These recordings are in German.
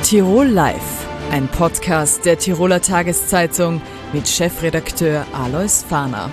Tirol Live, ein Podcast der Tiroler Tageszeitung mit Chefredakteur Alois Fahner.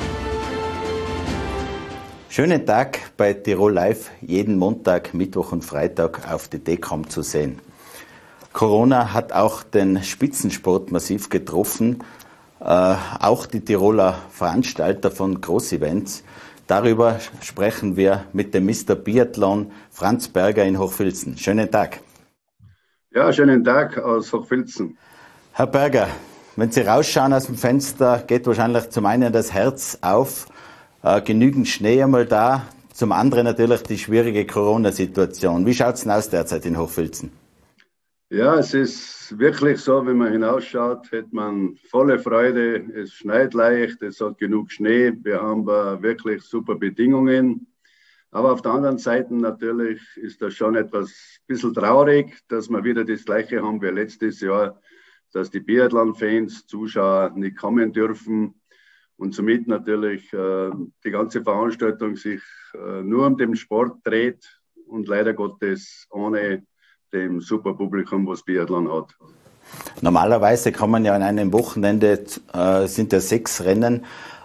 Schönen Tag bei Tirol Live, jeden Montag, Mittwoch und Freitag auf die DKOM zu sehen. Corona hat auch den Spitzensport massiv getroffen, auch die Tiroler Veranstalter von Großevents. Darüber sprechen wir mit dem Mr. Biathlon Franz Berger in Hochfilzen. Schönen Tag. Ja, schönen Tag aus Hochfilzen. Herr Berger, wenn Sie rausschauen aus dem Fenster, geht wahrscheinlich zum einen das Herz auf, genügend Schnee einmal da, zum anderen natürlich die schwierige Corona-Situation. Wie schaut es denn aus derzeit in Hochfilzen? Ja, es ist wirklich so, wenn man hinausschaut, hat man volle Freude. Es schneit leicht, es hat genug Schnee, wir haben wirklich super Bedingungen. Aber auf der anderen Seite natürlich ist das schon etwas bisschen traurig, dass wir wieder das Gleiche haben wie letztes Jahr, dass die Biathlon-Fans, Zuschauer nicht kommen dürfen und somit natürlich die ganze Veranstaltung sich nur um den Sport dreht und leider Gottes ohne dem super Publikum, was Biathlon hat. Normalerweise kann man ja an einem Wochenende, sind ja 6 Rennen,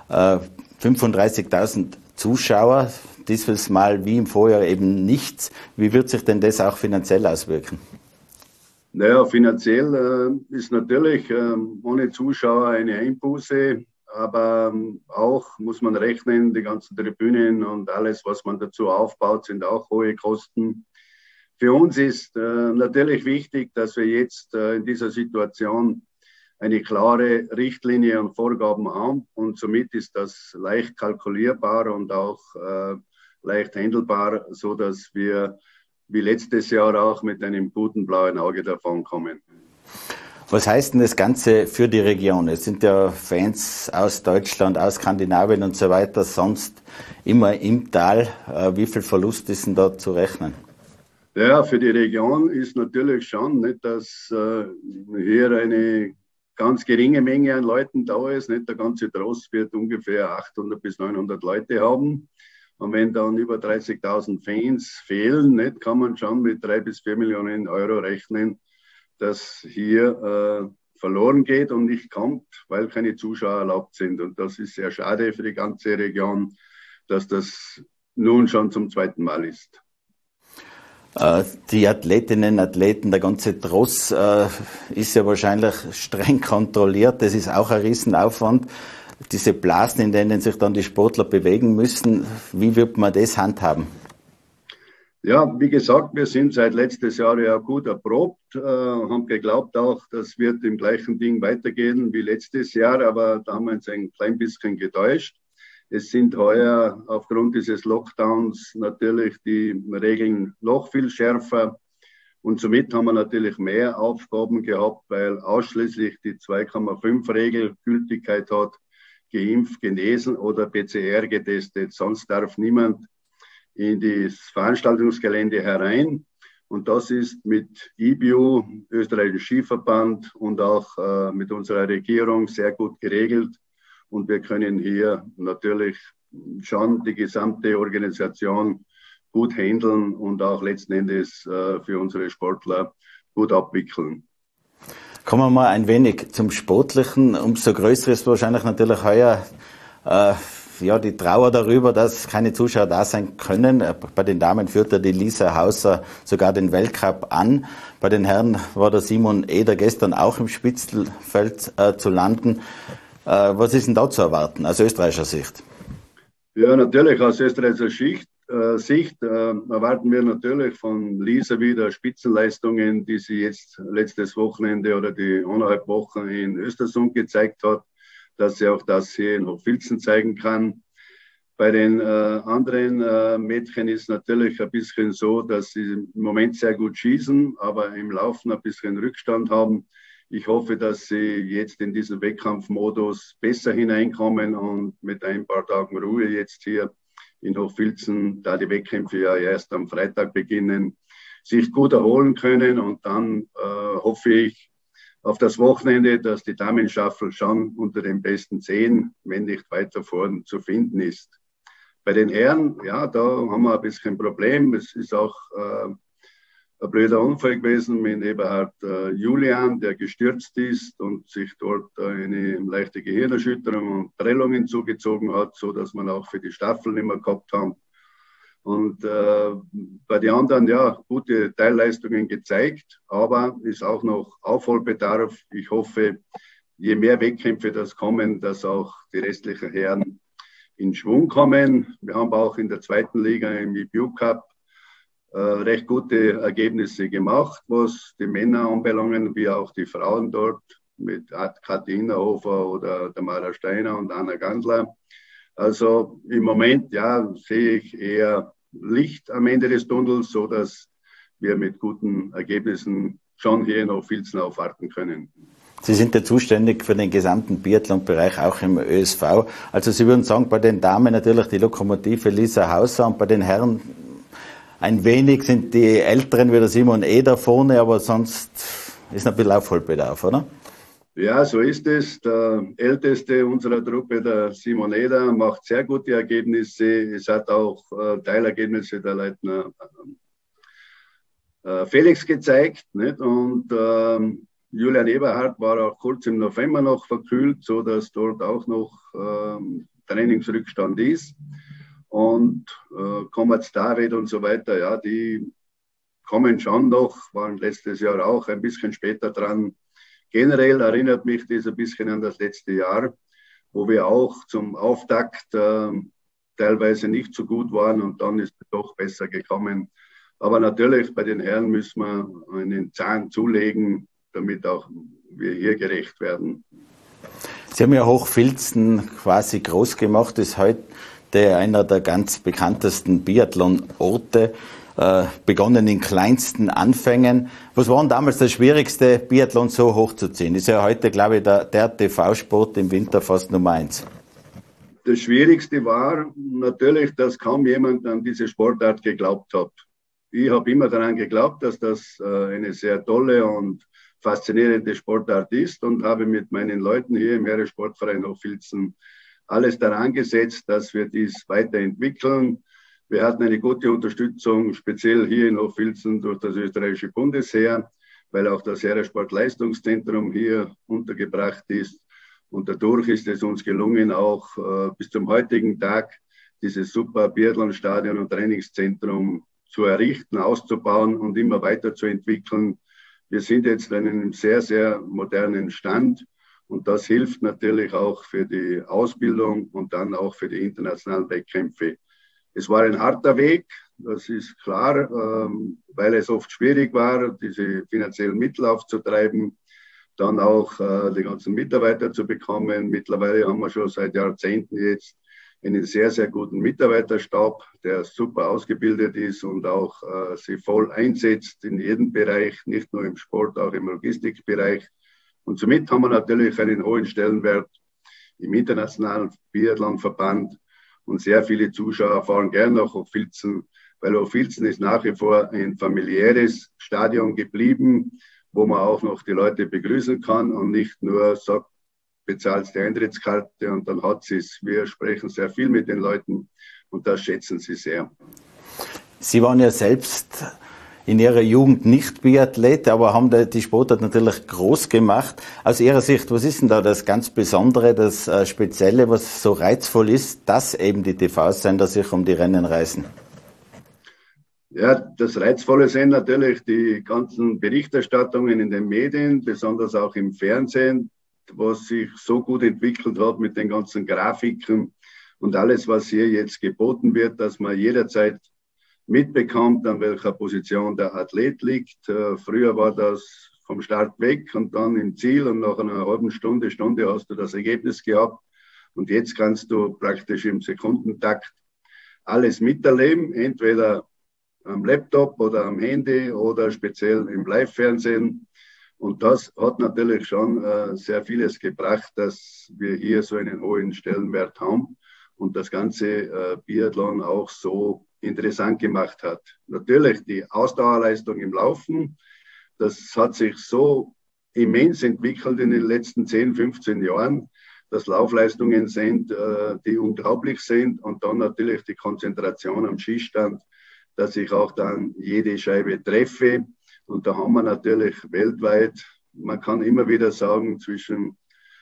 35.000 Zuschauer, dieses Mal wie im Vorjahr eben nichts. Wie wird sich denn das auch finanziell auswirken? Naja, finanziell ist natürlich ohne Zuschauer eine Einbuße, aber auch muss man rechnen, die ganzen Tribünen und alles, was man dazu aufbaut, sind auch hohe Kosten. Für uns ist natürlich wichtig, dass wir jetzt in dieser Situation eine klare Richtlinie und Vorgaben haben und somit ist das leicht kalkulierbar und auch leicht handelbar, so dass wir wie letztes Jahr auch mit einem guten blauen Auge davon kommen. Was heißt denn das Ganze für die Region? Es sind ja Fans aus Deutschland, aus Skandinavien und so weiter, sonst immer im Tal. Wie viel Verlust ist denn da zu rechnen? Ja, für die Region ist natürlich schon, nicht, dass hier eine ganz geringe Menge an Leuten da ist. Nicht der ganze Tross wird ungefähr 800 bis 900 Leute haben. Und wenn dann über 30.000 Fans fehlen, nicht, kann man schon mit 3 bis 4 Millionen Euro rechnen, dass hier verloren geht und nicht kommt, weil keine Zuschauer erlaubt sind. Und das ist sehr schade für die ganze Region, dass das nun schon zum zweiten Mal ist. Die Athletinnen, Athleten, der ganze Tross ist ja wahrscheinlich streng kontrolliert. Das ist auch ein Riesenaufwand. Diese Blasen, in denen sich dann die Sportler bewegen müssen, wie wird man das handhaben? Ja, wie gesagt, wir sind seit letztes Jahr ja gut erprobt, haben geglaubt auch, das wird im gleichen Ding weitergehen wie letztes Jahr, aber da haben wir uns ein klein bisschen getäuscht. Es sind heuer aufgrund dieses Lockdowns natürlich die Regeln noch viel schärfer und somit haben wir natürlich mehr Aufgaben gehabt, weil ausschließlich die 2,5-Regel Gültigkeit hat, geimpft, genesen oder PCR getestet. Sonst darf niemand in das Veranstaltungsgelände herein. Und das ist mit IBU, Österreichischen Skiverband und auch mit unserer Regierung sehr gut geregelt. Und wir können hier natürlich schon die gesamte Organisation gut handeln und auch letzten Endes für unsere Sportler gut abwickeln. Kommen wir mal ein wenig zum Sportlichen. Umso größer ist wahrscheinlich natürlich heuer die Trauer darüber, dass keine Zuschauer da sein können. Bei den Damen führt ja die Lisa Hauser sogar den Weltcup an. Bei den Herren war der Simon Eder gestern auch im Spitzenfeld zu landen. Was ist denn da zu erwarten aus österreichischer Sicht? Ja, natürlich aus österreichischer Sicht erwarten wir natürlich von Lisa wieder Spitzenleistungen, die sie jetzt letztes Wochenende oder die 1,5 Wochen in Östersund gezeigt hat, dass sie auch das hier in Hochfilzen zeigen kann. Bei den anderen Mädchen ist natürlich ein bisschen so, dass sie im Moment sehr gut schießen, aber im Laufen ein bisschen Rückstand haben. Ich hoffe, dass sie jetzt in diesen Wettkampfmodus besser hineinkommen und mit ein paar Tagen Ruhe jetzt hier in Hochfilzen, da die Wettkämpfe ja erst am Freitag beginnen, sich gut erholen können. Und dann hoffe ich auf das Wochenende, dass die Damenstaffel schon unter den besten 10, wenn nicht weiter vorn zu finden ist. Bei den Herren, ja, da haben wir ein bisschen ein Problem. Es ist auch ein blöder Unfall gewesen mit Eberhard Julian, der gestürzt ist und sich dort eine leichte Gehirnerschütterung und Prellungen zugezogen hat, so dass man auch für die Staffel nicht mehr gehabt haben. Und bei den anderen, ja, gute Teilleistungen gezeigt, aber ist auch noch Aufholbedarf. Ich hoffe, je mehr Wettkämpfe das kommen, dass auch die restlichen Herren in Schwung kommen. Wir haben auch in der zweiten Liga im IBU Cup recht gute Ergebnisse gemacht, was die Männer anbelangen, wie auch die Frauen dort mit Kathi Innerhofer oder Tamara Steiner und Anna Gansler. Also im Moment, ja, sehe ich eher Licht am Ende des Tunnels, so dass wir mit guten Ergebnissen schon hier noch Vilsen aufwarten können. Sie sind ja zuständig für den gesamten Biathlon-Bereich, auch im ÖSV. Also Sie würden sagen, bei den Damen natürlich die Lokomotive Lisa Hauser und bei den Herren ein wenig sind die Älteren wie der Simon da vorne, aber sonst ist noch ein bisschen Aufholbedarf, oder? Ja, so ist es. Der Älteste unserer Truppe, der Simon Eder, macht sehr gute Ergebnisse. Es hat auch Teilergebnisse der Leutner Felix gezeigt. Nicht? Und Julian Eberhardt war auch kurz im November noch verkühlt, so dass dort auch noch Trainingsrückstand ist. Und Kommerz David und so weiter, ja, die kommen schon noch, waren letztes Jahr auch ein bisschen später dran. Generell erinnert mich das ein bisschen an das letzte Jahr, wo wir auch zum Auftakt teilweise nicht so gut waren und dann ist es doch besser gekommen. Aber natürlich bei den Herren müssen wir einen Zahn zulegen, damit auch wir hier gerecht werden. Sie haben ja Hochfilzen quasi groß gemacht, ist heute einer der ganz bekanntesten Biathlon-Orte, begonnen in kleinsten Anfängen. Was war denn damals das schwierigste, Biathlon so hochzuziehen? Ist ja heute, glaube ich, der TV-Sport im Winter fast Nummer 1. Das Schwierigste war natürlich, dass kaum jemand an diese Sportart geglaubt hat. Ich habe immer daran geglaubt, dass das eine sehr tolle und faszinierende Sportart ist und habe mit meinen Leuten hier im Heeressportverein Hochfilzen alles daran gesetzt, dass wir dies weiterentwickeln. Wir hatten eine gute Unterstützung, speziell hier in Hochfilzen durch das österreichische Bundesheer, weil auch das Heeressportleistungszentrum hier untergebracht ist. Und dadurch ist es uns gelungen, auch bis zum heutigen Tag dieses super Biathlonstadion und Trainingszentrum zu errichten, auszubauen und immer weiterzuentwickeln. Wir sind jetzt an einem sehr, sehr modernen Stand. Und das hilft natürlich auch für die Ausbildung und dann auch für die internationalen Wettkämpfe. Es war ein harter Weg, das ist klar, weil es oft schwierig war, diese finanziellen Mittel aufzutreiben, dann auch die ganzen Mitarbeiter zu bekommen. Mittlerweile haben wir schon seit Jahrzehnten jetzt einen sehr, sehr guten Mitarbeiterstab, der super ausgebildet ist und auch sich voll einsetzt in jedem Bereich, nicht nur im Sport, auch im Logistikbereich. Und somit haben wir natürlich einen hohen Stellenwert im internationalen Biathlonverband und sehr viele Zuschauer fahren gerne nach Hochfilzen, weil Hochfilzen ist nach wie vor ein familiäres Stadion geblieben, wo man auch noch die Leute begrüßen kann und nicht nur sagt, bezahlst die Eintrittskarte und dann hat sie es. Wir sprechen sehr viel mit den Leuten und das schätzen sie sehr. Sie waren ja selbst in Ihrer Jugend nicht Biathlet, aber haben die Sportart natürlich groß gemacht. Aus Ihrer Sicht, was ist denn da das ganz Besondere, das Spezielle, was so reizvoll ist, dass eben die TV-Sender sich um die Rennen reißen? Ja, das Reizvolle sind natürlich die ganzen Berichterstattungen in den Medien, besonders auch im Fernsehen, was sich so gut entwickelt hat mit den ganzen Grafiken und alles, was hier jetzt geboten wird, dass man jederzeit mitbekommt, an welcher Position der Athlet liegt. Früher war das vom Start weg und dann im Ziel und nach einer halben Stunde hast du das Ergebnis gehabt. Und jetzt kannst du praktisch im Sekundentakt alles miterleben, entweder am Laptop oder am Handy oder speziell im Live-Fernsehen. Und das hat natürlich schon sehr vieles gebracht, dass wir hier so einen hohen Stellenwert haben und das ganze Biathlon auch so interessant gemacht hat. Natürlich die Ausdauerleistung im Laufen, das hat sich so immens entwickelt in den letzten 10, 15 Jahren, dass Laufleistungen sind, die unglaublich sind und dann natürlich die Konzentration am Schießstand, dass ich auch dann jede Scheibe treffe. Und da haben wir natürlich weltweit, man kann immer wieder sagen, zwischen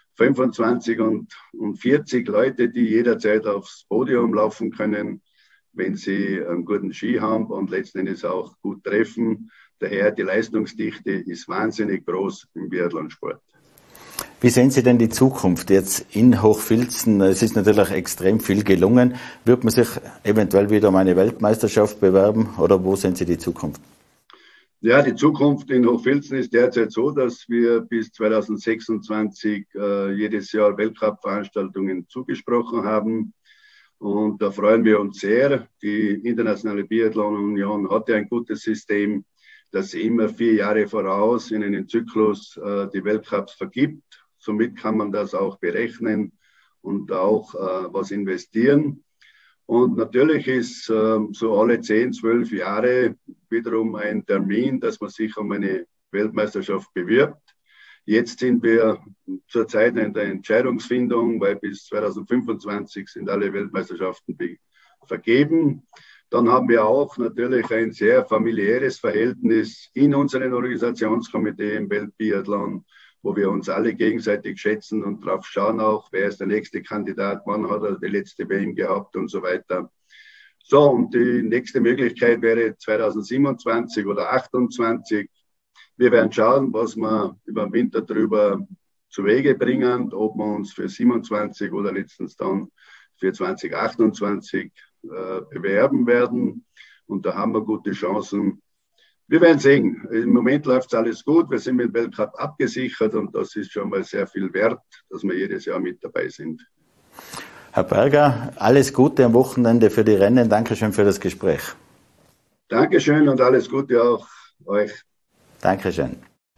25 und 40 Leute, die jederzeit aufs Podium laufen können, wenn sie einen guten Ski haben und letzten Endes auch gut treffen. Daher die Leistungsdichte ist wahnsinnig groß im Biathlonsport. Wie sehen Sie denn die Zukunft jetzt in Hochfilzen? Es ist natürlich extrem viel gelungen. Wird man sich eventuell wieder um eine Weltmeisterschaft bewerben oder wo sehen Sie die Zukunft? Ja, die Zukunft in Hochfilzen ist derzeit so, dass wir bis 2026 jedes Jahr Weltcup-Veranstaltungen zugesprochen haben. Und da freuen wir uns sehr. Die Internationale Biathlon-Union hat ja ein gutes System, dass sie immer 4 Jahre voraus in einen Zyklus die Weltcups vergibt. Somit kann man das auch berechnen und auch was investieren. Und natürlich ist so alle 10, 12 Jahre wiederum ein Termin, dass man sich um eine Weltmeisterschaft bewirbt. Jetzt sind wir zurzeit in der Entscheidungsfindung, weil bis 2025 sind alle Weltmeisterschaften vergeben. Dann haben wir auch natürlich ein sehr familiäres Verhältnis in unserem Organisationskomitee im Weltbiathlon, wo wir uns alle gegenseitig schätzen und drauf schauen auch, wer ist der nächste Kandidat, wann hat er die letzte WM gehabt und so weiter. So, und die nächste Möglichkeit wäre 2027 oder 2028. Wir werden schauen, was wir über den Winter drüber zu Wege bringen, ob wir uns für 27 oder letztens dann für 2028 bewerben werden. Und da haben wir gute Chancen. Wir werden sehen. Im Moment läuft alles gut. Wir sind mit dem Weltcup abgesichert und das ist schon mal sehr viel wert, dass wir jedes Jahr mit dabei sind. Herr Berger, alles Gute am Wochenende für die Rennen. Dankeschön für das Gespräch. Dankeschön und alles Gute auch euch. Dankeschön.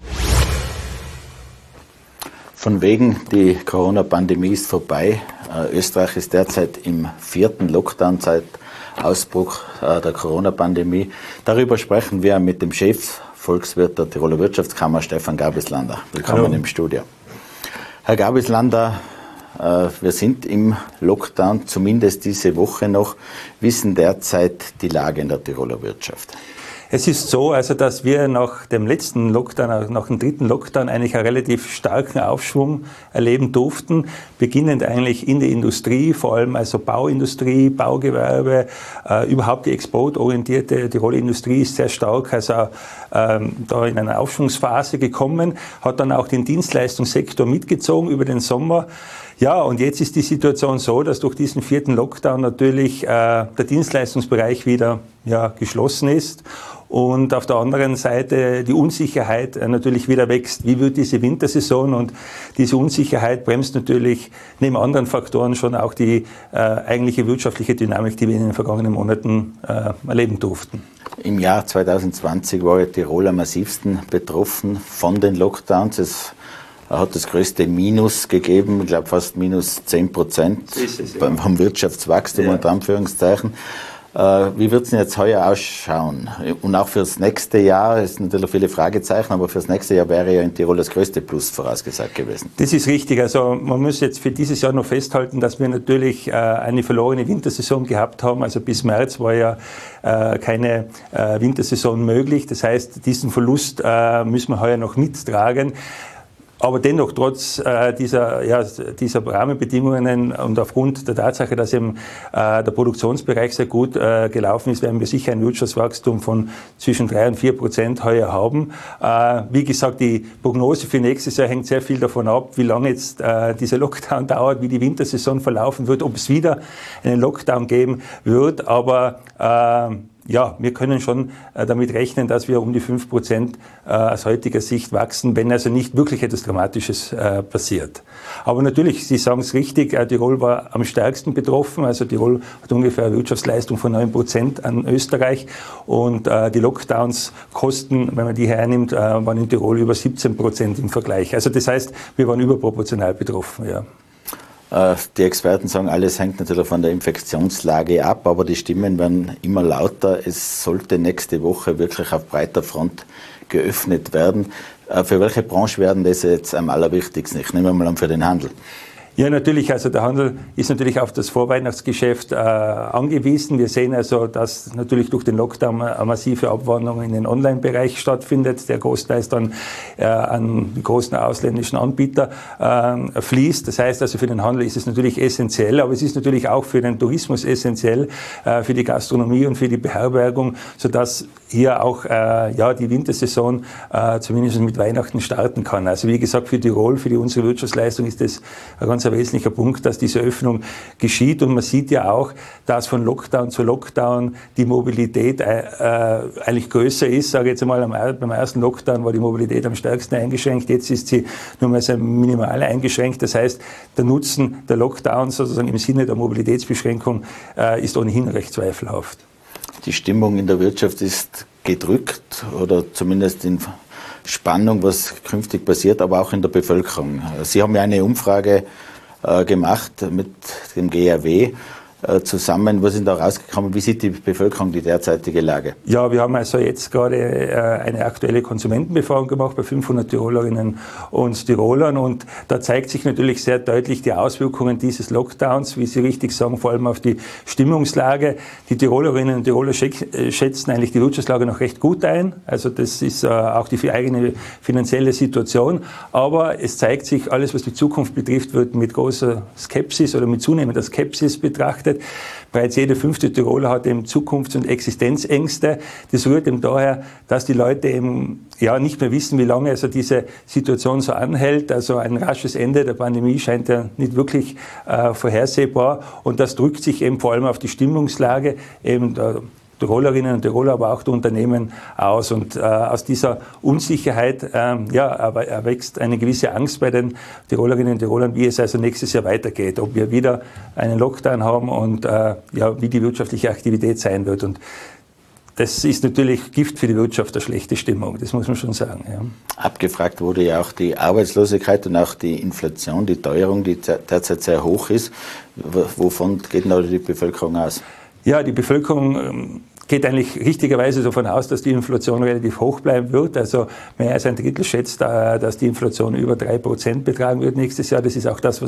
Von wegen, die Corona-Pandemie ist vorbei. Österreich ist derzeit im 4. Lockdown seit Ausbruch der Corona-Pandemie. Darüber sprechen wir mit dem Chefvolkswirt der Tiroler Wirtschaftskammer, Stefan Gabislander. Willkommen Hallo. Im Studio. Herr Gabislander, wir sind im Lockdown, zumindest diese Woche noch. Wie ist denn derzeit die Lage in der Tiroler Wirtschaft? Es ist so, also dass wir nach dem letzten Lockdown, nach dem 3. Lockdown eigentlich einen relativ starken Aufschwung erleben durften, beginnend eigentlich in der Industrie, vor allem also Bauindustrie, Baugewerbe, überhaupt die exportorientierte Tiroler Industrie ist sehr stark, also da in eine Aufschwungsphase gekommen, hat dann auch den Dienstleistungssektor mitgezogen über den Sommer. Ja, und jetzt ist die Situation so, dass durch diesen 4. Lockdown natürlich der Dienstleistungsbereich wieder geschlossen ist und auf der anderen Seite die Unsicherheit natürlich wieder wächst. Wie wird diese Wintersaison? Und diese Unsicherheit bremst natürlich neben anderen Faktoren schon auch die eigentliche wirtschaftliche Dynamik, die wir in den vergangenen Monaten erleben durften. Im Jahr 2020 war ja Tirol am massivsten betroffen von den Lockdowns. Es hat das größte Minus gegeben, ich glaube fast minus 10% beim Wirtschaftswachstum unter Anführungszeichen. Wie wird es denn jetzt heuer ausschauen? Und auch fürs nächste Jahr, es sind natürlich viele Fragezeichen, aber fürs nächste Jahr wäre ja in Tirol das größte Plus vorausgesagt gewesen. Das ist richtig. Also man muss jetzt für dieses Jahr noch festhalten, dass wir natürlich eine verlorene Wintersaison gehabt haben. Also bis März war ja keine Wintersaison möglich. Das heißt, diesen Verlust müssen wir heuer noch mittragen. Aber dennoch, trotz dieser Rahmenbedingungen und aufgrund der Tatsache, dass eben der Produktionsbereich sehr gut gelaufen ist, werden wir sicher ein Wirtschaftswachstum von zwischen 3% und 4% heuer haben. Wie gesagt, die Prognose für nächstes Jahr hängt sehr viel davon ab, wie lange jetzt dieser Lockdown dauert, wie die Wintersaison verlaufen wird, ob es wieder einen Lockdown geben wird. Aber wir können schon damit rechnen, dass wir um die 5% aus heutiger Sicht wachsen, wenn also nicht wirklich etwas Dramatisches passiert. Aber natürlich, Sie sagen es richtig, Tirol war am stärksten betroffen. Also Tirol hat ungefähr eine Wirtschaftsleistung von 9% an Österreich und die Lockdowns-Kosten, wenn man die hernimmt, waren in Tirol über 17% im Vergleich. Also das heißt, wir waren überproportional betroffen, ja. Die Experten sagen, alles hängt natürlich von der Infektionslage ab, aber die Stimmen werden immer lauter. Es sollte nächste Woche wirklich auf breiter Front geöffnet werden. Für welche Branche werden das jetzt am allerwichtigsten? Ich nehme mal an, für den Handel. Ja, natürlich. Also der Handel ist natürlich auf das Vorweihnachtsgeschäft angewiesen. Wir sehen also, dass natürlich durch den Lockdown eine massive Abwanderung in den Online-Bereich stattfindet, der großteils dann an die großen ausländischen Anbieter fließt. Das heißt also, für den Handel ist es natürlich essentiell, aber es ist natürlich auch für den Tourismus essentiell, für die Gastronomie und für die Beherbergung, sodass hier auch die Wintersaison zumindest mit Weihnachten starten kann. Also wie gesagt, für Tirol, für unsere Wirtschaftsleistung ist das ein ganz wesentlicher Punkt, dass diese Öffnung geschieht. Und man sieht ja auch, dass von Lockdown zu Lockdown die Mobilität eigentlich größer ist. Sage jetzt einmal, beim ersten Lockdown war die Mobilität am stärksten eingeschränkt. Jetzt ist sie nur mal sehr minimal eingeschränkt. Das heißt, der Nutzen der Lockdowns sozusagen im Sinne der Mobilitätsbeschränkung ist ohnehin recht zweifelhaft. Die Stimmung in der Wirtschaft ist gedrückt oder zumindest in Spannung, was künftig passiert, aber auch in der Bevölkerung. Sie haben ja eine Umfrage gemacht mit dem GRW zusammen. Was ist da rausgekommen? Wie sieht die Bevölkerung die derzeitige Lage? Ja, wir haben also jetzt gerade eine aktuelle Konsumentenbefragung gemacht bei 500 Tirolerinnen und Tirolern und da zeigt sich natürlich sehr deutlich die Auswirkungen dieses Lockdowns, wie Sie richtig sagen, vor allem auf die Stimmungslage. Die Tirolerinnen und Tiroler schätzen eigentlich die Wirtschaftslage noch recht gut ein. Also das ist auch die eigene finanzielle Situation. Aber es zeigt sich, alles was die Zukunft betrifft, wird mit großer Skepsis oder mit zunehmender Skepsis betrachtet. Bereits jede 5. Tiroler hat eben Zukunfts- und Existenzängste. Das rührt eben daher, dass die Leute eben nicht mehr wissen, wie lange also diese Situation so anhält. Also ein rasches Ende der Pandemie scheint ja nicht wirklich vorhersehbar. Und das drückt sich eben vor allem auf die Stimmungslage eben der Tirolerinnen und Tiroler, aber auch der Unternehmen aus. Und aus dieser Unsicherheit erwächst eine gewisse Angst bei den Tirolerinnen und Tirolern, wie es also nächstes Jahr weitergeht, ob wir wieder einen Lockdown haben und wie die wirtschaftliche Aktivität sein wird. Und das ist natürlich Gift für die Wirtschaft, eine schlechte Stimmung, das muss man schon sagen. Ja. Abgefragt wurde ja auch die Arbeitslosigkeit und auch die Inflation, die Teuerung, die derzeit sehr hoch ist. Wovon geht denn da die Bevölkerung aus? Ja, die Bevölkerung geht eigentlich richtigerweise davon aus, dass die Inflation relativ hoch bleiben wird. Also mehr als ein Drittel schätzt, dass die Inflation über 3% betragen wird nächstes Jahr. Das ist auch das,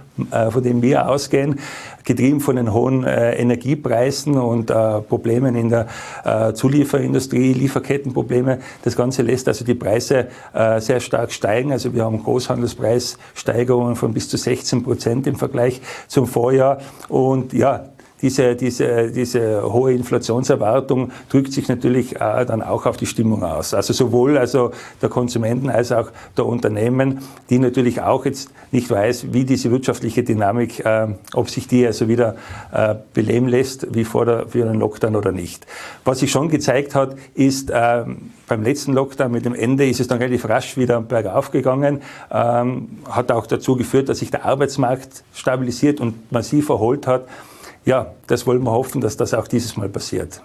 von dem wir ausgehen. Getrieben von den hohen Energiepreisen und Problemen in der Zulieferindustrie, Lieferkettenprobleme. Das Ganze lässt also die Preise sehr stark steigen. Also wir haben Großhandelspreissteigerungen von bis zu 16% im Vergleich zum Vorjahr. Und diese hohe Inflationserwartung drückt sich natürlich dann auch auf die Stimmung aus. Also sowohl der Konsumenten als auch der Unternehmen, die natürlich auch jetzt nicht weiß, wie diese wirtschaftliche Dynamik, ob sich die also wieder beleben lässt, wie für einen Lockdown oder nicht. Was sich schon gezeigt hat, ist, beim letzten Lockdown mit dem Ende ist es dann relativ rasch wieder bergauf gegangen, hat auch dazu geführt, dass sich der Arbeitsmarkt stabilisiert und massiv erholt hat. Ja, das wollen wir hoffen, dass das auch dieses Mal passiert.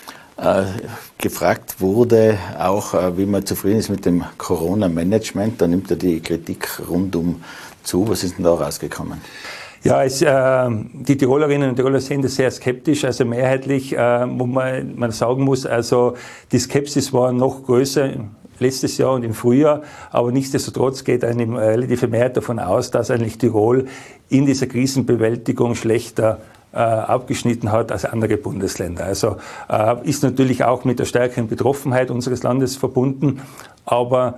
Gefragt wurde auch, wie man zufrieden ist mit dem Corona-Management. Da nimmt ja die Kritik rundum zu. Was ist denn da rausgekommen? Ja, die Tirolerinnen und Tiroler sehen das sehr skeptisch, also mehrheitlich, wo man sagen muss, also die Skepsis war noch größer letztes Jahr und im Frühjahr, aber nichtsdestotrotz geht eine relative Mehrheit davon aus, dass eigentlich Tirol in dieser Krisenbewältigung schlechter abgeschnitten hat als andere Bundesländer. Also ist natürlich auch mit der stärkeren Betroffenheit unseres Landes verbunden, aber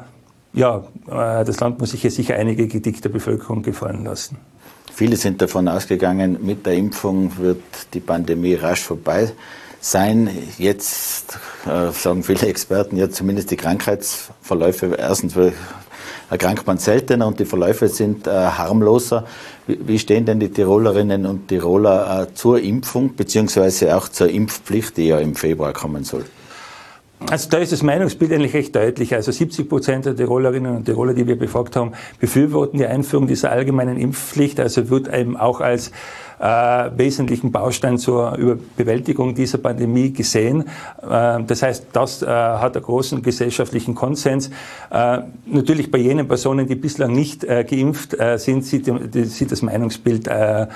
das Land muss sich hier sicher einige Kritik der Bevölkerung gefallen lassen. Viele sind davon ausgegangen, mit der Impfung wird die Pandemie rasch vorbei sein. Jetzt sagen viele Experten, ja zumindest die Krankheitsverläufe, erstens erkrankt man seltener und die Verläufe sind harmloser. Wie stehen denn die Tirolerinnen und Tiroler zur Impfung beziehungsweise auch zur Impfpflicht, die ja im Februar kommen soll? Also da ist das Meinungsbild eigentlich recht deutlich. Also 70% der Tirolerinnen und Tiroler, die wir befragt haben, befürworten die Einführung dieser allgemeinen Impfpflicht. Also wird eben auch als wesentlichen Baustein zur Bewältigung dieser Pandemie gesehen. Das heißt, das hat einen großen gesellschaftlichen Konsens. Natürlich bei jenen Personen, die bislang nicht geimpft sind, sieht das Meinungsbild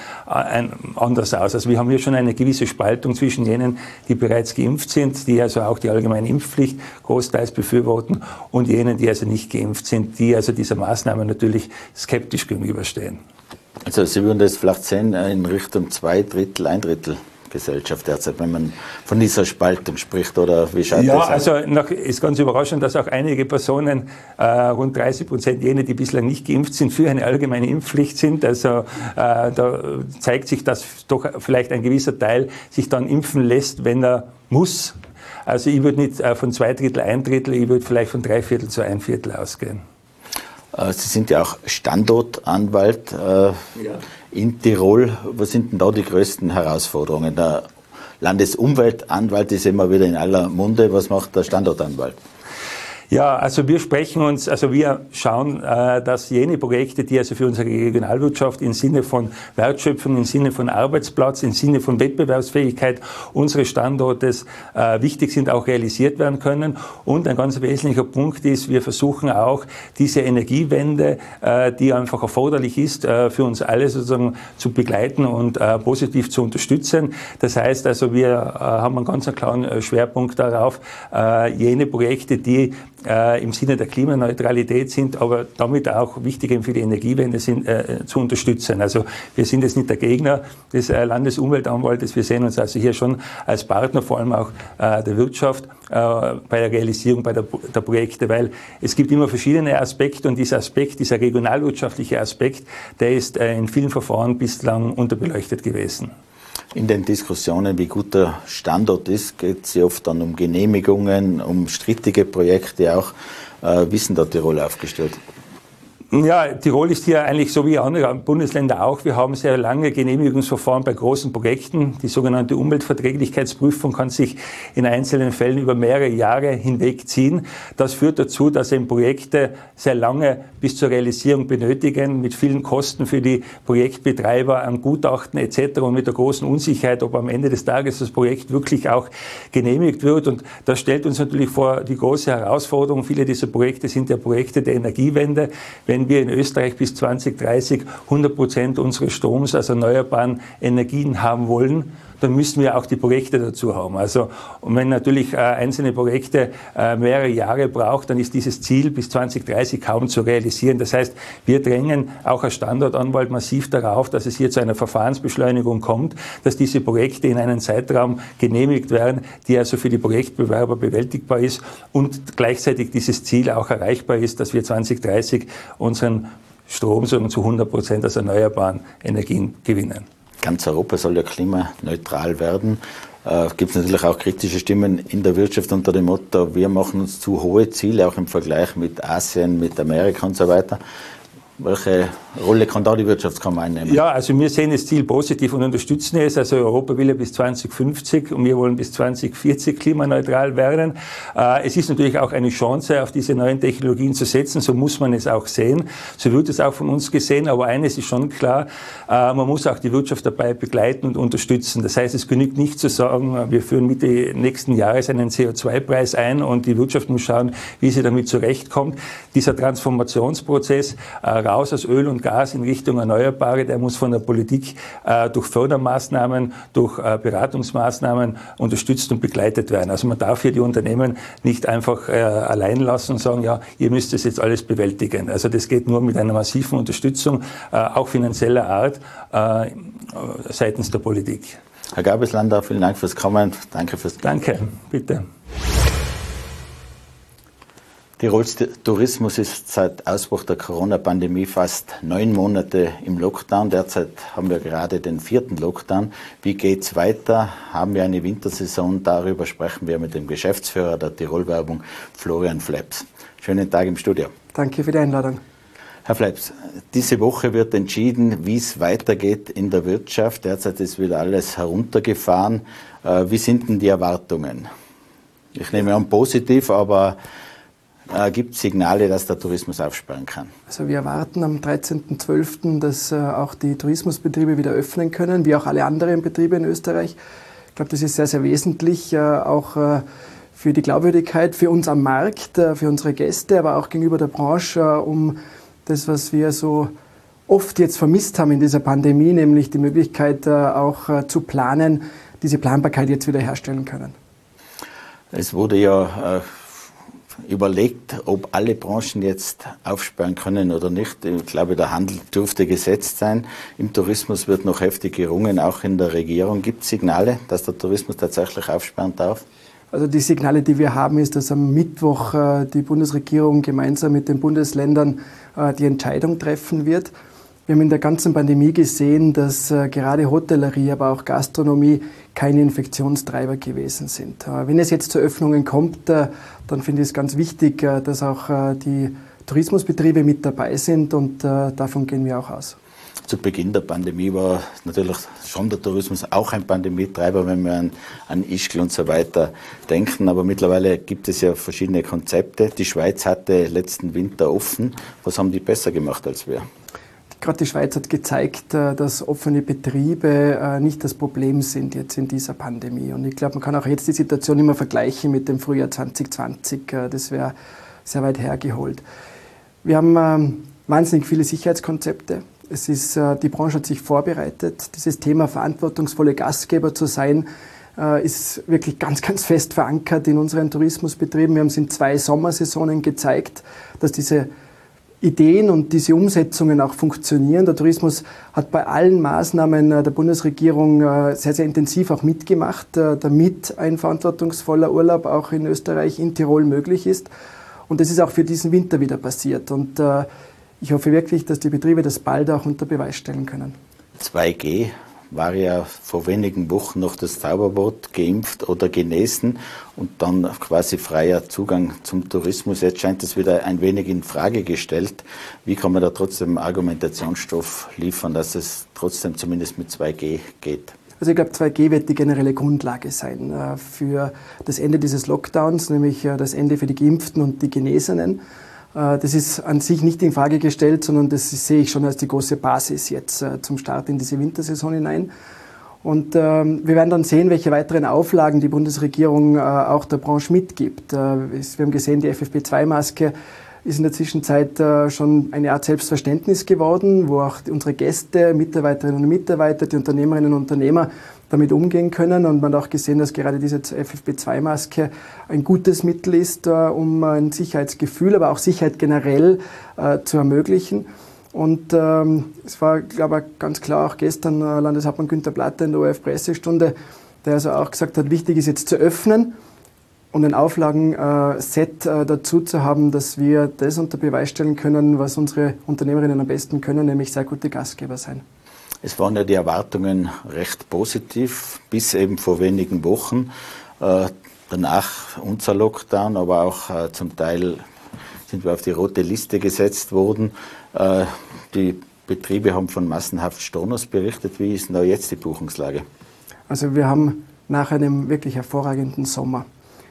anders aus. Also wir haben hier schon eine gewisse Spaltung zwischen jenen, die bereits geimpft sind, die also auch die allgemeine Impfpflicht großteils befürworten, und jenen, die also nicht geimpft sind, die also dieser Maßnahme natürlich skeptisch gegenüberstehen. Also Sie würden das vielleicht sehen in Richtung 2/3, 1/3 Gesellschaft derzeit, wenn man von dieser Spaltung spricht, oder wie schaut das aus? Ja, also ist ganz überraschend, dass auch einige Personen, rund 30% jene, die bislang nicht geimpft sind, für eine allgemeine Impfpflicht sind. Also da zeigt sich, dass doch vielleicht ein gewisser Teil sich dann impfen lässt, wenn er muss. Also ich würde nicht von 2/3, 1/3, ich würde vielleicht von 3/4 zu 1/4 ausgehen. Sie sind ja auch Standortanwalt in Tirol. Was sind denn da die größten Herausforderungen? Der Landesumweltanwalt ist immer wieder in aller Munde. Was macht der Standortanwalt? Ja, also wir schauen, dass jene Projekte, die also für unsere Regionalwirtschaft im Sinne von Wertschöpfung, im Sinne von Arbeitsplatz, im Sinne von Wettbewerbsfähigkeit unseres Standortes wichtig sind, auch realisiert werden können. Und ein ganz wesentlicher Punkt ist, wir versuchen auch diese Energiewende, die einfach erforderlich ist, für uns alle sozusagen zu begleiten und positiv zu unterstützen. Das heißt also, wir haben einen ganz klaren Schwerpunkt darauf, jene Projekte, die im Sinne der Klimaneutralität sind, aber damit auch wichtig für die Energiewende sind, zu unterstützen. Also wir sind jetzt nicht der Gegner des Landesumweltanwaltes, wir sehen uns also hier schon als Partner, vor allem auch der Wirtschaft, bei der Realisierung der Projekte, weil es gibt immer verschiedene Aspekte und dieser regionalwirtschaftliche Aspekt, der ist in vielen Verfahren bislang unterbeleuchtet gewesen. In den Diskussionen, wie gut der Standort ist, geht es ja oft dann um Genehmigungen, um strittige Projekte auch. Wie ist denn da Tirol aufgestellt? Ja, Tirol ist hier eigentlich so wie andere Bundesländer auch. Wir haben sehr lange Genehmigungsverfahren bei großen Projekten. Die sogenannte Umweltverträglichkeitsprüfung kann sich in einzelnen Fällen über mehrere Jahre hinweg ziehen. Das führt dazu, dass eben Projekte sehr lange bis zur Realisierung benötigen, mit vielen Kosten für die Projektbetreiber an Gutachten etc. und mit der großen Unsicherheit, ob am Ende des Tages das Projekt wirklich auch genehmigt wird. Und das stellt uns natürlich vor die große Herausforderung. Viele dieser Projekte sind ja Projekte der Energiewende. Wenn wir in Österreich bis 2030 100% unseres Stroms aus erneuerbaren Energien haben wollen, dann müssen wir auch die Projekte dazu haben. Also, und wenn natürlich einzelne Projekte mehrere Jahre braucht, dann ist dieses Ziel bis 2030 kaum zu realisieren. Das heißt, wir drängen auch als Standortanwalt massiv darauf, dass es hier zu einer Verfahrensbeschleunigung kommt, dass diese Projekte in einem Zeitraum genehmigt werden, die also für die Projektbewerber bewältigbar ist und gleichzeitig dieses Ziel auch erreichbar ist, dass wir 2030 unseren Strom zu 100% aus erneuerbaren Energien gewinnen. Ganz Europa soll ja klimaneutral werden. Gibt es natürlich auch kritische Stimmen in der Wirtschaft unter dem Motto, wir machen uns zu hohe Ziele, auch im Vergleich mit Asien, mit Amerika und so weiter. Welche Rolle kann da die Wirtschaftskammer einnehmen? Ja, also wir sehen das Ziel positiv und unterstützen es. Also Europa will ja bis 2050 und wir wollen bis 2040 klimaneutral werden. Es ist natürlich auch eine Chance, auf diese neuen Technologien zu setzen. So muss man es auch sehen. So wird es auch von uns gesehen. Aber eines ist schon klar, man muss auch die Wirtschaft dabei begleiten und unterstützen. Das heißt, es genügt nicht zu sagen, wir führen Mitte nächsten Jahres einen CO2-Preis ein und die Wirtschaft muss schauen, wie sie damit zurechtkommt. Dieser Transformationsprozess raus aus Öl und Gas in Richtung Erneuerbare, der muss von der Politik durch Fördermaßnahmen, durch Beratungsmaßnahmen unterstützt und begleitet werden. Also man darf hier die Unternehmen nicht einfach allein lassen und sagen, ja, ihr müsst das jetzt alles bewältigen. Also das geht nur mit einer massiven Unterstützung, auch finanzieller Art, seitens der Politik. Herr Gabelslander, vielen Dank fürs Kommen. Danke, bitte. Tirols Tourismus ist seit Ausbruch der Corona-Pandemie fast 9 Monate im Lockdown. Derzeit haben wir gerade den 4. Lockdown. Wie geht's weiter? Haben wir eine Wintersaison? Darüber sprechen wir mit dem Geschäftsführer der Tirol-Werbung, Florian Fleps. Schönen Tag im Studio. Danke für die Einladung. Herr Fleps, diese Woche wird entschieden, wie es weitergeht in der Wirtschaft. Derzeit ist wieder alles heruntergefahren. Wie sind denn die Erwartungen? Ich nehme an, positiv, aber gibt es Signale, dass der Tourismus aufsperren kann? Also wir erwarten am 13.12., dass auch die Tourismusbetriebe wieder öffnen können, wie auch alle anderen Betriebe in Österreich. Ich glaube, das ist sehr, sehr wesentlich, auch für die Glaubwürdigkeit, für uns am Markt, für unsere Gäste, aber auch gegenüber der Branche, um das, was wir so oft jetzt vermisst haben in dieser Pandemie, nämlich die Möglichkeit auch zu planen, diese Planbarkeit jetzt wieder herstellen können. Es wurde ja überlegt, ob alle Branchen jetzt aufsperren können oder nicht. Ich glaube, der Handel dürfte gesetzt sein. Im Tourismus wird noch heftig gerungen, auch in der Regierung. Gibt es Signale, dass der Tourismus tatsächlich aufsperren darf? Also die Signale, die wir haben, ist, dass am Mittwoch die Bundesregierung gemeinsam mit den Bundesländern die Entscheidung treffen wird. Wir haben in der ganzen Pandemie gesehen, dass gerade Hotellerie, aber auch Gastronomie keine Infektionstreiber gewesen sind. Wenn es jetzt zu Öffnungen kommt, dann finde ich es ganz wichtig, dass auch die Tourismusbetriebe mit dabei sind und davon gehen wir auch aus. Zu Beginn der Pandemie war natürlich schon der Tourismus auch ein Pandemietreiber, wenn wir an Ischgl und so weiter denken. Aber mittlerweile gibt es ja verschiedene Konzepte. Die Schweiz hatte letzten Winter offen. Was haben die besser gemacht als wir? Gerade die Schweiz hat gezeigt, dass offene Betriebe nicht das Problem sind jetzt in dieser Pandemie. Und ich glaube, man kann auch jetzt die Situation immer vergleichen mit dem Frühjahr 2020. Das wäre sehr weit hergeholt. Wir haben wahnsinnig viele Sicherheitskonzepte. Die Branche hat sich vorbereitet. Dieses Thema verantwortungsvolle Gastgeber zu sein, ist wirklich ganz, ganz fest verankert in unseren Tourismusbetrieben. Wir haben es in 2 Sommersaisonen gezeigt, dass diese Ideen und diese Umsetzungen auch funktionieren. Der Tourismus hat bei allen Maßnahmen der Bundesregierung sehr, sehr intensiv auch mitgemacht, damit ein verantwortungsvoller Urlaub auch in Österreich, in Tirol möglich ist. Und das ist auch für diesen Winter wieder passiert. Und ich hoffe wirklich, dass die Betriebe das bald auch unter Beweis stellen können. 2G war ja vor wenigen Wochen noch das Zauberwort, geimpft oder genesen und dann quasi freier Zugang zum Tourismus. Jetzt scheint es wieder ein wenig in Frage gestellt. Wie kann man da trotzdem Argumentationsstoff liefern, dass es trotzdem zumindest mit 2G geht? Also ich glaube, 2G wird die generelle Grundlage sein für das Ende dieses Lockdowns, nämlich das Ende für die Geimpften und die Genesenen. Das ist an sich nicht in Frage gestellt, sondern das sehe ich schon als die große Basis jetzt zum Start in diese Wintersaison hinein. Und wir werden dann sehen, welche weiteren Auflagen die Bundesregierung auch der Branche mitgibt. Wir haben gesehen, die FFP2-Maske ist in der Zwischenzeit schon eine Art Selbstverständnis geworden, wo auch unsere Gäste, Mitarbeiterinnen und Mitarbeiter, die Unternehmerinnen und Unternehmer damit umgehen können. Und man hat auch gesehen, dass gerade diese FFP2-Maske ein gutes Mittel ist, um ein Sicherheitsgefühl, aber auch Sicherheit generell zu ermöglichen. Und es war, glaube ich, ganz klar auch gestern Landeshauptmann Günther Platter in der ORF-Pressestunde, der also auch gesagt hat, wichtig ist jetzt zu öffnen und ein Auflagenset dazu zu haben, dass wir das unter Beweis stellen können, was unsere Unternehmerinnen am besten können, nämlich sehr gute Gastgeber sein. Es waren ja die Erwartungen recht positiv, bis eben vor wenigen Wochen. Danach unser Lockdown, aber auch zum Teil sind wir auf die rote Liste gesetzt worden. Die Betriebe haben von massenhaft Stornos berichtet. Wie ist denn da jetzt die Buchungslage? Also wir haben nach einem wirklich hervorragenden Sommer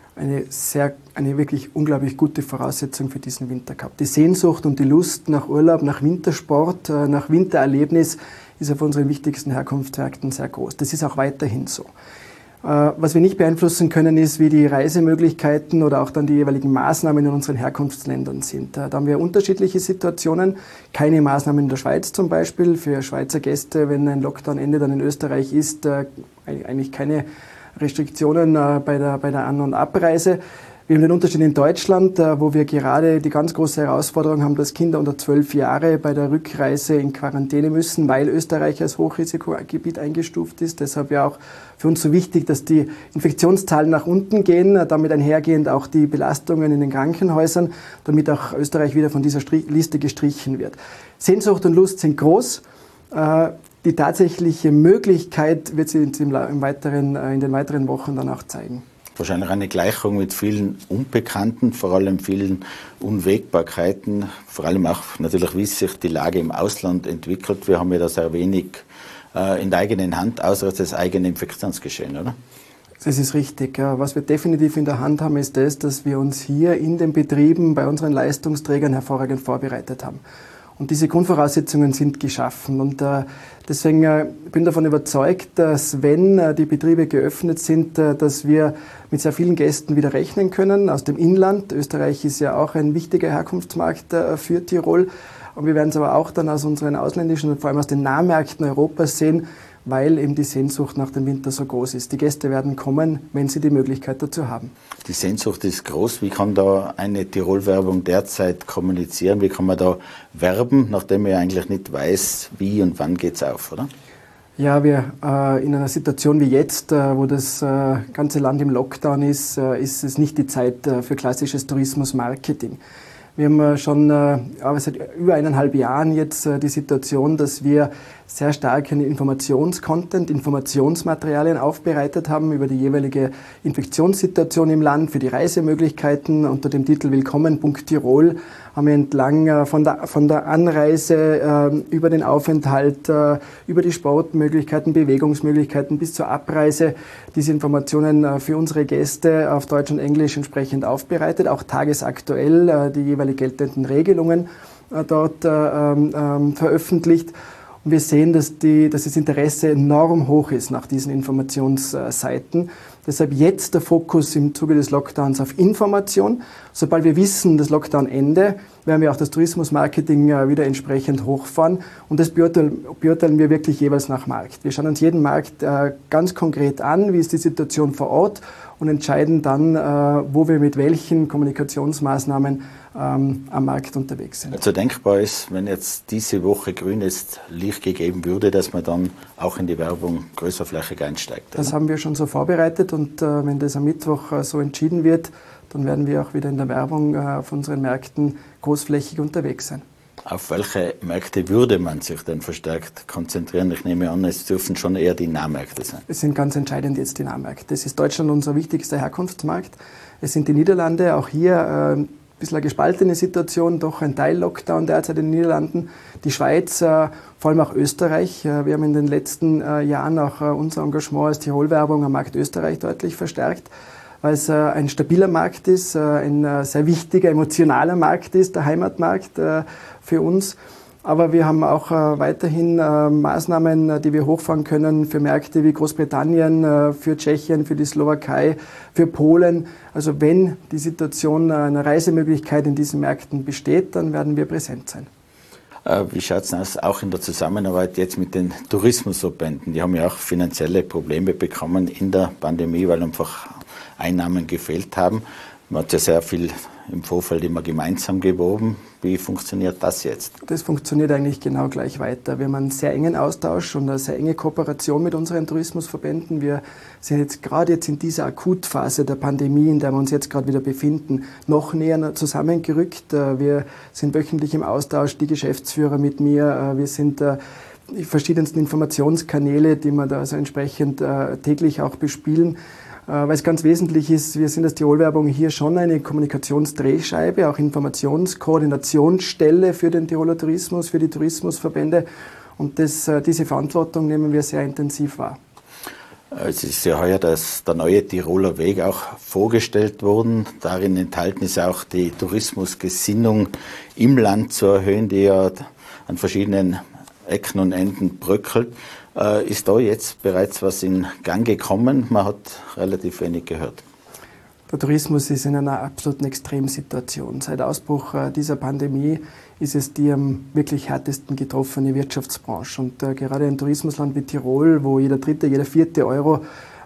eine wirklich unglaublich gute Voraussetzung für diesen Winter gehabt. Die Sehnsucht und die Lust nach Urlaub, nach Wintersport, nach Wintererlebnis ist auf unseren wichtigsten Herkunftsmärkten sehr groß. Das ist auch weiterhin so. Was wir nicht beeinflussen können, ist, wie die Reisemöglichkeiten oder auch dann die jeweiligen Maßnahmen in unseren Herkunftsländern sind. Da haben wir unterschiedliche Situationen. Keine Maßnahmen in der Schweiz zum Beispiel. Für Schweizer Gäste, wenn ein Lockdown-Ende dann in Österreich ist, eigentlich keine Restriktionen bei der An- und Abreise. Wir haben den Unterschied in Deutschland, wo wir gerade die ganz große Herausforderung haben, dass Kinder unter 12 Jahre bei der Rückreise in Quarantäne müssen, weil Österreich als Hochrisikogebiet eingestuft ist. Deshalb ja auch für uns so wichtig, dass die Infektionszahlen nach unten gehen, damit einhergehend auch die Belastungen in den Krankenhäusern, damit auch Österreich wieder von dieser Liste gestrichen wird. Sehnsucht und Lust sind groß. Die tatsächliche Möglichkeit wird sie in den weiteren Wochen dann auch zeigen. Wahrscheinlich eine Gleichung mit vielen Unbekannten, vor allem vielen Unwägbarkeiten, vor allem auch natürlich, wie sich die Lage im Ausland entwickelt. Wir haben ja da sehr wenig in der eigenen Hand, außer das eigene Infektionsgeschehen, oder? Das ist richtig. Was wir definitiv in der Hand haben, ist das, dass wir uns hier in den Betrieben bei unseren Leistungsträgern hervorragend vorbereitet haben. Und diese Grundvoraussetzungen sind geschaffen. Und deswegen bin ich davon überzeugt, dass wenn die Betriebe geöffnet sind, dass wir mit sehr vielen Gästen wieder rechnen können aus dem Inland. Österreich ist ja auch ein wichtiger Herkunftsmarkt für Tirol. Und wir werden es aber auch dann aus unseren ausländischen und vor allem aus den Nahmärkten Europas sehen, weil eben die Sehnsucht nach dem Winter so groß ist. Die Gäste werden kommen, wenn sie die Möglichkeit dazu haben. Die Sehnsucht ist groß. Wie kann da eine Tirol-Werbung derzeit kommunizieren? Wie kann man da werben, nachdem man ja eigentlich nicht weiß, wie und wann geht's auf, oder? Ja, wir in einer Situation wie jetzt, wo das ganze Land im Lockdown ist es nicht die Zeit für klassisches Tourismusmarketing. Wir haben schon seit über 1,5 Jahren jetzt die Situation, dass wir sehr stark einen Informationsmaterialien aufbereitet haben über die jeweilige Infektionssituation im Land, für die Reisemöglichkeiten. Unter dem Titel Willkommen.Tirol haben wir entlang von der Anreise über den Aufenthalt, über die Sportmöglichkeiten, Bewegungsmöglichkeiten bis zur Abreise diese Informationen für unsere Gäste auf Deutsch und Englisch entsprechend aufbereitet, auch tagesaktuell die jeweilig geltenden Regelungen dort veröffentlicht. Und wir sehen, dass das Interesse enorm hoch ist nach diesen Informationsseiten. Deshalb jetzt der Fokus im Zuge des Lockdowns auf Information. Sobald wir wissen, das Lockdown-Ende, werden wir auch das Tourismusmarketing wieder entsprechend hochfahren. Und das beurteilen wir wirklich jeweils nach Markt. Wir schauen uns jeden Markt ganz konkret an, wie ist die Situation vor Ort und entscheiden dann, wo wir mit welchen Kommunikationsmaßnahmen am Markt unterwegs sind. Also denkbar ist, wenn jetzt diese Woche grünes Licht gegeben würde, dass man dann auch in die Werbung größerflächig einsteigt. Das haben wir schon so vorbereitet und wenn das am Mittwoch so entschieden wird, dann werden wir auch wieder in der Werbung auf unseren Märkten großflächig unterwegs sein. Auf welche Märkte würde man sich denn verstärkt konzentrieren? Ich nehme an, es dürfen schon eher die Nahmärkte sein. Es sind ganz entscheidend jetzt die Nahmärkte. Es ist Deutschland unser wichtigster Herkunftsmarkt. Es sind die Niederlande, auch hier ein bisschen eine gespaltene Situation, doch ein Teil-Lockdown derzeit in den Niederlanden. Die Schweiz, vor allem auch Österreich. Wir haben in den letzten Jahren auch unser Engagement als Tirol-Werbung am Markt Österreich deutlich verstärkt, weil es ein stabiler Markt ist, ein sehr wichtiger, emotionaler Markt ist, der Heimatmarkt für uns. Aber wir haben auch weiterhin Maßnahmen, die wir hochfahren können für Märkte wie Großbritannien, für Tschechien, für die Slowakei, für Polen. Also wenn die Situation einer Reisemöglichkeit in diesen Märkten besteht, dann werden wir präsent sein. Wie schaut es aus, auch in der Zusammenarbeit jetzt mit den Tourismusverbänden? Die haben ja auch finanzielle Probleme bekommen in der Pandemie, weil einfach Einnahmen gefehlt haben. Man hat ja sehr viel im Vorfeld immer gemeinsam geworben. Wie funktioniert das jetzt? Das funktioniert eigentlich genau gleich weiter. Wir haben einen sehr engen Austausch und eine sehr enge Kooperation mit unseren Tourismusverbänden. Wir sind jetzt gerade in dieser Akutphase der Pandemie, in der wir uns jetzt gerade wieder befinden, noch näher zusammengerückt. Wir sind wöchentlich im Austausch, die Geschäftsführer mit mir. Wir sind die verschiedensten Informationskanäle, die wir da also entsprechend täglich auch bespielen. Weil es ganz wesentlich ist, wir sind als Tirol-Werbung hier schon eine Kommunikationsdrehscheibe, auch Informationskoordinationsstelle für den Tiroler Tourismus, für die Tourismusverbände. Und diese Verantwortung nehmen wir sehr intensiv wahr. Es ist ja heuer der neue Tiroler Weg auch vorgestellt worden. Darin enthalten ist auch die Tourismusgesinnung im Land zu erhöhen, die ja an verschiedenen Ecken und Enden bröckelt. Ist da jetzt bereits was in Gang gekommen? Man hat relativ wenig gehört. Der Tourismus ist in einer absoluten Extremsituation. Seit Ausbruch dieser Pandemie ist es die am wirklich härtesten getroffene Wirtschaftsbranche. Und gerade ein Tourismusland wie Tirol, wo jeder 3., jeder 4. Euro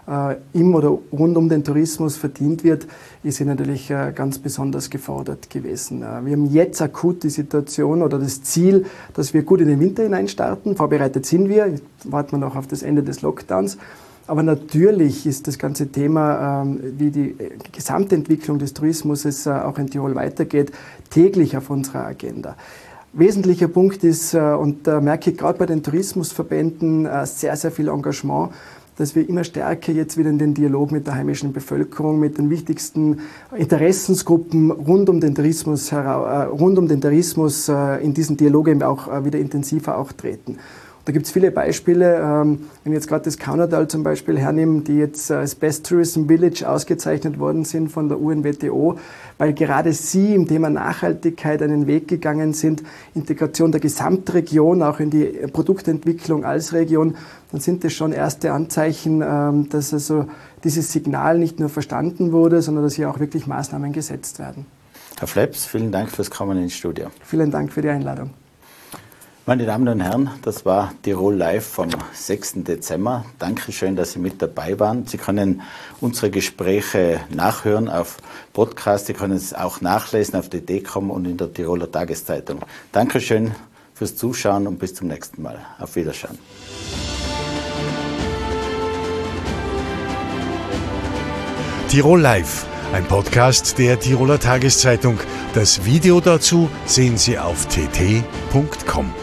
im oder rund um den Tourismus verdient wird, ist hier natürlich ganz besonders gefordert gewesen. Wir haben jetzt akut die Situation oder das Ziel, dass wir gut in den Winter hinein starten. Vorbereitet sind wir, jetzt warten wir noch auf das Ende des Lockdowns. Aber natürlich ist das ganze Thema, wie die Gesamtentwicklung des Tourismus auch in Tirol weitergeht, täglich auf unserer Agenda. Wesentlicher Punkt ist, und da merke ich gerade bei den Tourismusverbänden sehr, sehr viel Engagement, dass wir immer stärker jetzt wieder in den Dialog mit der heimischen Bevölkerung, mit den wichtigsten Interessensgruppen rund um den Tourismus in diesen Dialog eben auch wieder intensiver auch treten. Da gibt es viele Beispiele, wenn ich jetzt gerade das Kaunertal zum Beispiel hernehme, die jetzt als Best Tourism Village ausgezeichnet worden sind von der UNWTO, weil gerade sie im Thema Nachhaltigkeit einen Weg gegangen sind, Integration der Gesamtregion, auch in die Produktentwicklung als Region, dann sind das schon erste Anzeichen, dass also dieses Signal nicht nur verstanden wurde, sondern dass hier auch wirklich Maßnahmen gesetzt werden. Herr Fleps, vielen Dank fürs Kommen ins Studio. Vielen Dank für die Einladung. Meine Damen und Herren, das war Tirol Live vom 6. Dezember. Dankeschön, dass Sie mit dabei waren. Sie können unsere Gespräche nachhören auf Podcast. Sie können es auch nachlesen auf dd.com und in der Tiroler Tageszeitung. Dankeschön fürs Zuschauen und bis zum nächsten Mal. Auf Wiedersehen. Tirol Live, ein Podcast der Tiroler Tageszeitung. Das Video dazu sehen Sie auf tt.com.